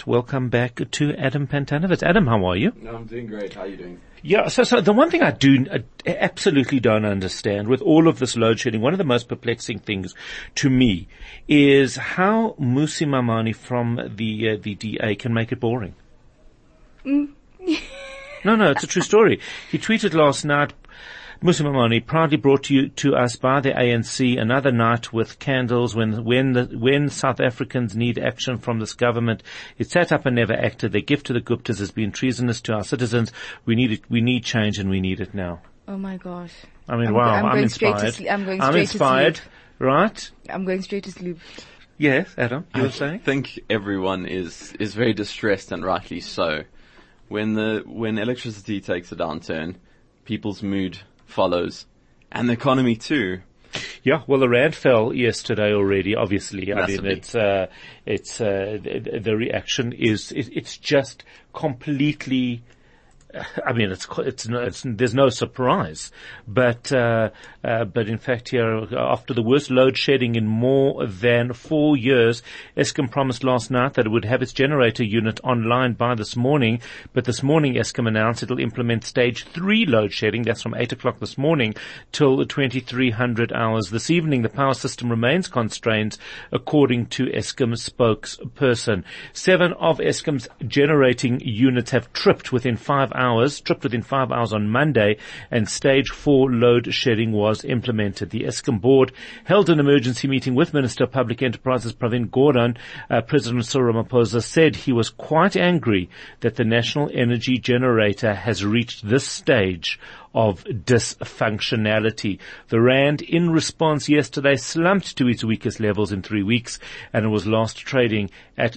welcome back to Adam Pantanovitz. Adam, how are you? No, I'm doing great. How are you doing? Yeah, so the one thing I do absolutely don't understand with all of this load shedding, one of the most perplexing things to me is how Mmusi Maimane from the DA can make it boring. No, it's a true story. He tweeted last night, Mmusi Maimane proudly brought to us by the ANC another night with candles when South Africans need action from this government. It sat up and never acted. Their gift to the Guptas has been treasonous to our citizens. We need change and we need it now. Oh my gosh. I mean, wow, I'm inspired. I'm inspired, right? I'm going straight to sleep. Yes, Adam, you were saying? I think everyone is very distressed, and rightly so. When electricity takes a downturn, people's mood follows, and the economy too. Yeah, well, the rand fell yesterday already. Obviously, Massively. I mean, the reaction is it's just completely. I mean, there's no surprise, but in fact here, after the worst load shedding in more than 4 years, Eskom promised last night that it would have its generator unit online by this morning, but this morning Eskom announced it'll implement stage 3 load shedding. That's from 8 o'clock this morning till 2300 hours this evening. The power system remains constrained, according to Eskom spokesperson. 7 of Eskom's generating units have tripped within 5 hours on Monday, and stage 4 load shedding was implemented. The Eskom board held an emergency meeting with Minister of Public Enterprises Pravin Gordhan. President Cyril Ramaphosa said he was quite angry that the national energy generator has reached this stage of dysfunctionality. The rand, in response yesterday, slumped to its weakest levels in 3 weeks, and it was last trading at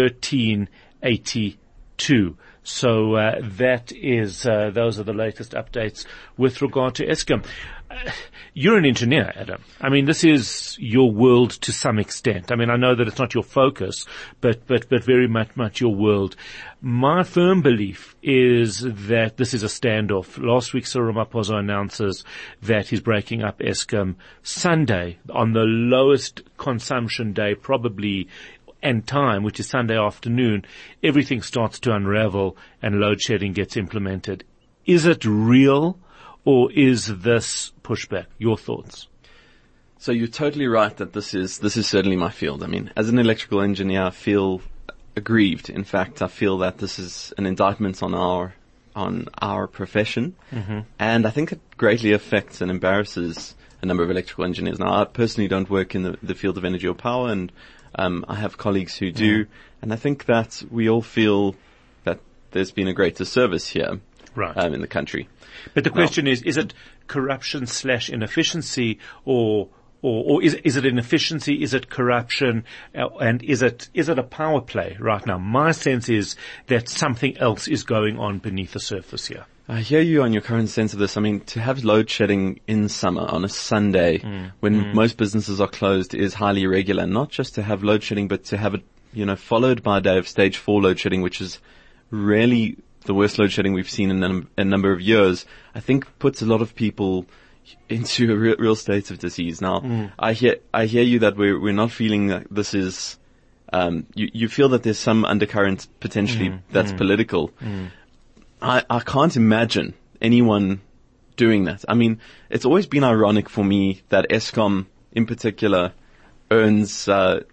13.82. So that is those are the latest updates with regard to Eskom. You're an engineer, Adam. I mean, this is your world to some extent. I mean, I know that it's not your focus, but very much your world. My firm belief is that this is a standoff. Last week, Cyril Ramaphosa announces that he's breaking up Eskom Sunday on the lowest consumption day, probably and time, which is Sunday afternoon. Everything starts to unravel and load shedding gets implemented. Is it real, or is this pushback? Your thoughts? So you're totally right that this is certainly my field. I mean, as an electrical engineer, I feel aggrieved. In fact, I feel that this is an indictment on our profession, and I think it greatly affects and embarrasses a number of electrical engineers. Now, I personally don't work in the field of energy or power, and I have colleagues who do, and I think that we all feel that there's been a great disservice here, right, in the country. But the question is it corruption / inefficiency, or is it inefficiency? Is it corruption? And is it a power play right now? My sense is that something else is going on beneath the surface here. I hear you on your current sense of this. I mean, to have load shedding in summer on a Sunday when most businesses are closed is highly irregular. Not just to have load shedding, but to have it, followed by a day of stage 4 load shedding, which is really the worst load shedding we've seen in a number of years, I think puts a lot of people into a real state of disease. Now, I hear you that we're not feeling that this is, you feel that there's some undercurrent potentially that's political. I can't imagine anyone doing that. I mean, it's always been ironic for me that Eskom, in particular, earns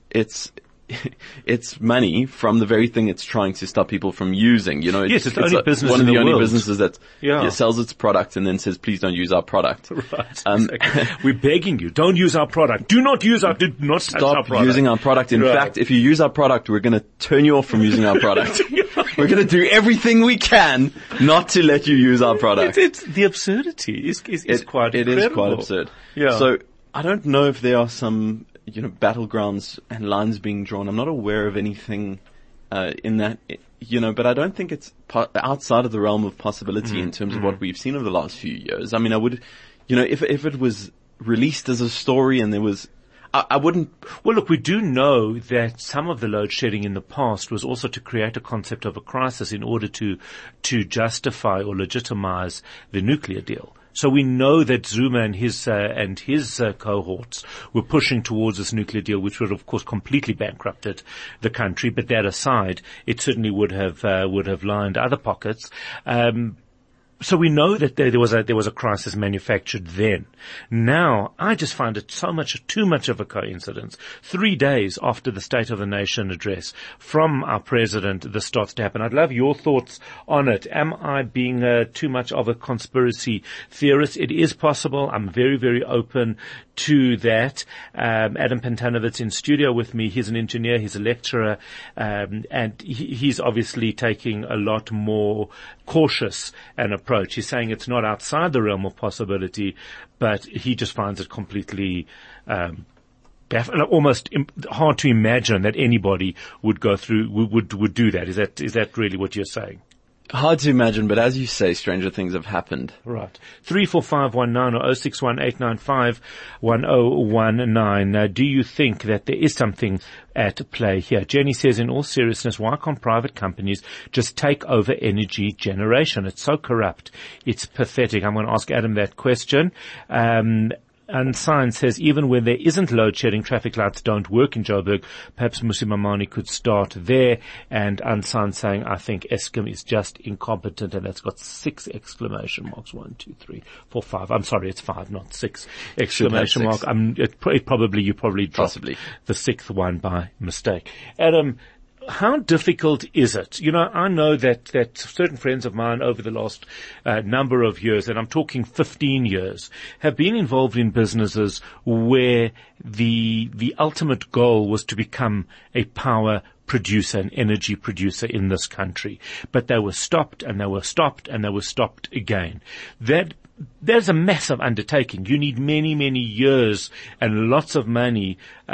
its money from the very thing it's trying to stop people from using. Yes, it's the only business one of in the the only world. businesses that sells its product and then says, "Please don't use our product." Right. Exactly. We're begging you, don't use our product. Do not touch our Stop product. using our product. In fact, if you use our product, we're going to turn you off from using our product. We're going to do everything we can not to let you use our product. It's the absurdity is quite incredible. It is quite absurd. Yeah. So I don't know if there are some battlegrounds and lines being drawn. I'm not aware of anything in that, but I don't think it's outside of the realm of possibility in terms of what we've seen over the last few years. I mean, I would, if it was released as a story and there was, I wouldn't. Well, look, we do know that some of the load shedding in the past was also to create a concept of a crisis in order to justify or legitimize the nuclear deal. So we know that Zuma and his cohorts were pushing towards this nuclear deal, which would, of course, completely bankrupted the country. But that aside, it certainly would have lined other pockets. So we know that there was a crisis manufactured then. Now, I just find it too much of a coincidence. 3 days after the State of the Nation address from our president, this starts to happen. I'd love your thoughts on it. Am I being too much of a conspiracy theorist? It is possible. I'm very, very open to that. Adam Pantanovitz in studio with me. He's an engineer. He's a lecturer. And he's obviously taking a lot more cautious an approach. He's saying it's not outside the realm of possibility, but he just finds it completely almost hard to imagine that anybody would go through would do that. Is that really what you're saying? Hard to imagine, but as you say, stranger things have happened. Right. 34519 or 0618951019. Do you think that there is something at play here? Jenny says, in all seriousness, why can't private companies just take over energy generation? It's so corrupt. It's pathetic. I'm going to ask Adam that question. And Science says, even when there isn't load shedding, traffic lights don't work in Joburg. Perhaps Musi Mamani could start there. And Ansan saying, I think Eskom is just incompetent. And that's got 6 exclamation marks. 1, 2, 3, 4, 5. I'm sorry, it's 5, not 6 exclamation mark. You probably dropped Possibly the 6th one by mistake. Adam, how difficult is it? You know, I know that certain friends of mine over the last number of years, and I'm talking 15 years, have been involved in businesses where the ultimate goal was to become a power producer, an energy producer in this country. But they were stopped and they were stopped and they were stopped again. There's a massive undertaking. You need many, many years and lots of money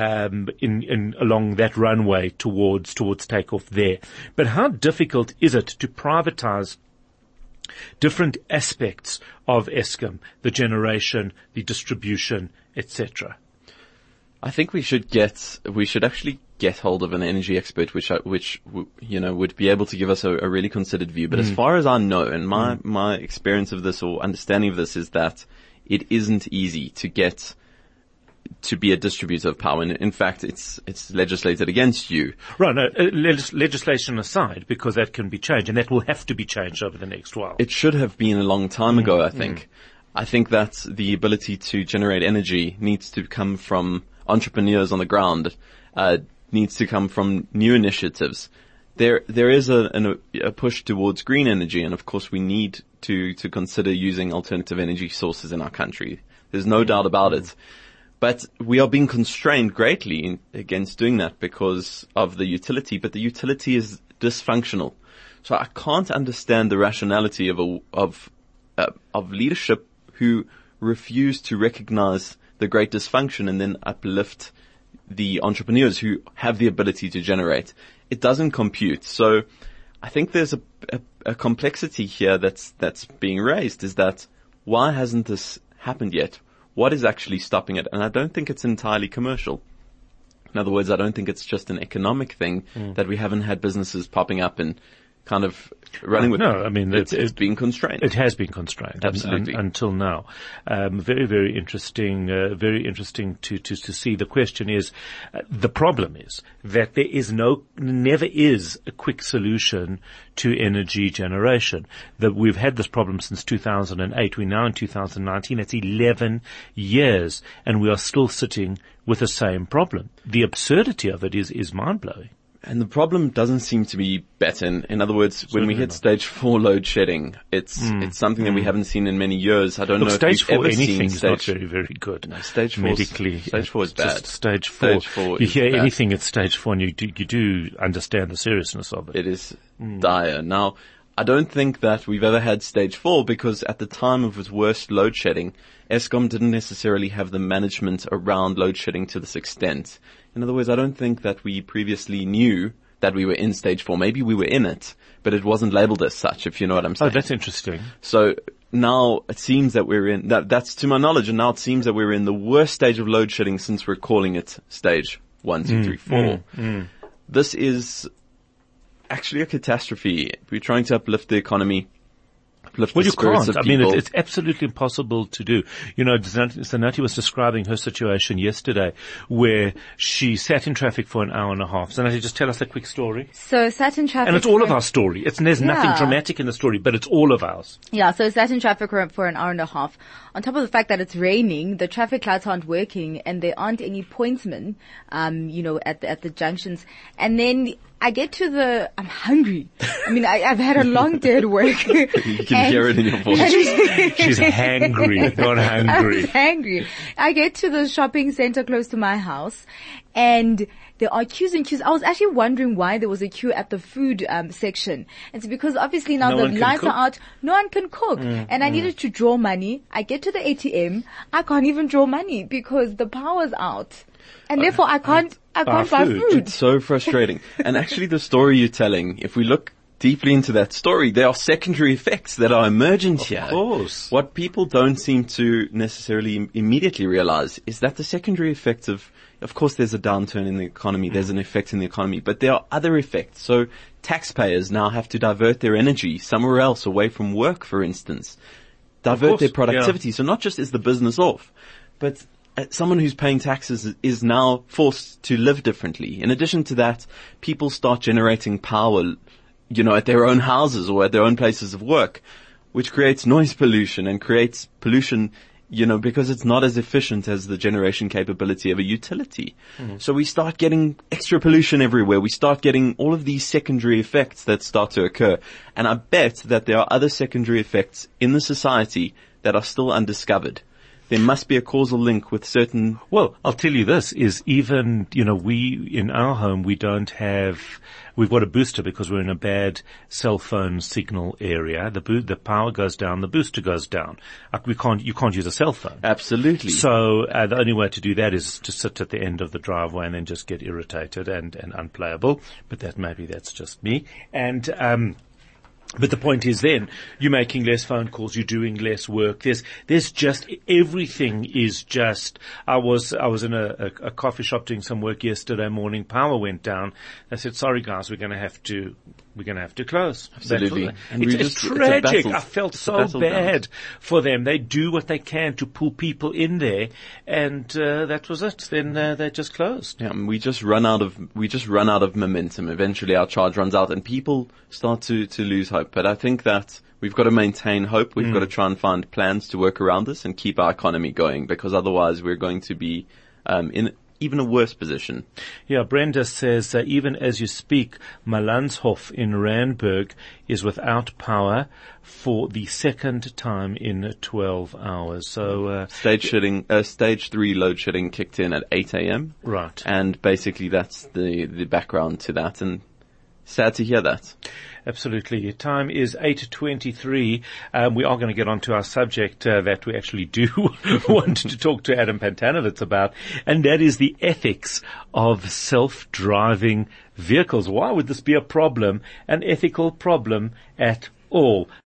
along that runway towards takeoff there. But how difficult is it to privatize different aspects of Eskom, the generation, the distribution, etc.? I think we should actually get hold of an energy expert, which would be able to give us a really considered view. But as far as I know, and my experience of this or understanding of this is that it isn't easy to get to be a distributor of power. And in fact, it's legislated against you. Right. No, legislation aside, because that can be changed, and that will have to be changed over the next while. It should have been a long time ago, I think. I think that the ability to generate energy needs to come from entrepreneurs on the ground, needs to come from new initiatives. There is a push towards green energy, and of course we need to consider using alternative energy sources in our country. There's no doubt about it. But we are being constrained greatly against doing that because of the utility, but the utility is dysfunctional. So I can't understand the rationality of leadership who refuse to recognize the great dysfunction and then uplift the entrepreneurs who have the ability to generate. It doesn't compute. So I think there's a complexity here that's being raised, is that why hasn't this happened yet? What is actually stopping it? And I don't think it's entirely commercial. In other words, I don't think it's just an economic thing that we haven't had businesses popping up and kind of running with. No, I mean, it's been constrained. It has been constrained. Absolutely. Until now. Very, very interesting, to see. The question is, the problem is that there is never is a quick solution to energy generation. That we've had this problem since 2008. We're now in 2019. It's 11 years and we are still sitting with the same problem. The absurdity of it is mind-blowing. And the problem doesn't seem to be better. In other words, when we hit stage 4 load shedding, it's something that we haven't seen in many years. I don't know if stage we've 4 ever anything seen is not very, very good. No, stage 4 medically. Stage 4 is bad. Stage 4. You hear bad. anything at stage 4 and you do understand the seriousness of it. It is dire. Now, I don't think that we've ever had stage 4 because at the time of its worst load shedding, Eskom didn't necessarily have the management around load shedding to this extent. In other words, I don't think that we previously knew that we were in stage 4. Maybe we were in it, but it wasn't labeled as such, if you know what I'm saying. Oh, that's interesting. So now it seems that we're in, that's to my knowledge, and now it seems that we're in the worst stage of load shedding since we're calling it stage 1, 2, 3, 4. This is actually a catastrophe. We're trying to uplift the economy. uplift Well, the you spirits can't. of I mean, people. it's absolutely impossible to do. You know, Zanati was describing her situation yesterday where she sat in traffic for an hour and a half. Zanati, just tell us a quick story. So sat in traffic. And it's all of for- our story. There's nothing Yeah. dramatic in the story, but it's all of ours. Yeah, so sat in traffic for an hour and a half. On top of the fact that it's raining, the traffic lights aren't working and there aren't any pointsmen, at the junctions. And then I get to I'm hungry. I mean, I've had a long day at work. You can hear it in your voice. She's hangry, not hungry. I'm hangry. I get to the shopping center close to my house and there are queues and queues. I was actually wondering why there was a queue at the food section. It's because obviously now No the one can lights cook. are out. No one can cook. And I needed to draw money. I get to the ATM. I can't even draw money because the power's out. And therefore I can't buy food. food. It's so frustrating. And actually the story you're telling, if we look deeply into that story, there are secondary effects that are emergent here. Of course. What people don't seem to necessarily immediately realize is that the secondary effects of course there's a downturn in the economy, there's an effect in the economy, but there are other effects. So taxpayers now have to divert their energy somewhere else, away from work, for instance. Divert course, their productivity. yeah. So not just is the business off, but someone who's paying taxes is now forced to live differently. In addition to that, people start generating power, at their own houses or at their own places of work, which creates noise pollution and creates pollution, because it's not as efficient as the generation capability of a utility. Mm-hmm. So we start getting extra pollution everywhere. We start getting all of these secondary effects that start to occur. And I bet that there are other secondary effects in the society that are still undiscovered. There must be a causal link with certain... Well, I'll tell you this is even, we, in our home, we've got a booster because we're in a bad cell phone signal area. The power goes down, the booster goes down. You can't use a cell phone. Absolutely. So the only way to do that is to sit at the end of the driveway and then just get irritated and unplayable. But that's just me. And, but the point is then, you're making less phone calls, you're doing less work. There's just, everything is just, I was in a coffee shop doing some work yesterday morning, power went down. I said, sorry guys, we're gonna have to close. Absolutely. And It's it's a tragic. battle. I felt It's a so battleground. bad for them. They do what they can to pull people in there and, that was it. Then, they just closed. Yeah, and we just run out of momentum. Eventually our charge runs out and people start to lose hope. But I think that we've got to maintain hope. We've got to try and find plans to work around this and keep our economy going, because otherwise we're going to be in even a worse position. Yeah, Brenda says, even as you speak, Malanshof in Randburg is without power for the second time in 12 hours. So, Stage 3 load shedding kicked in at 8 a.m. right. And basically that's the background to that, and sad to hear that. Absolutely. Time is 8:23. We are going to get on to our subject that we actually do want to talk to Adam Pantanovitz about, and that is the ethics of self-driving vehicles. Why would this be a problem, an ethical problem at all?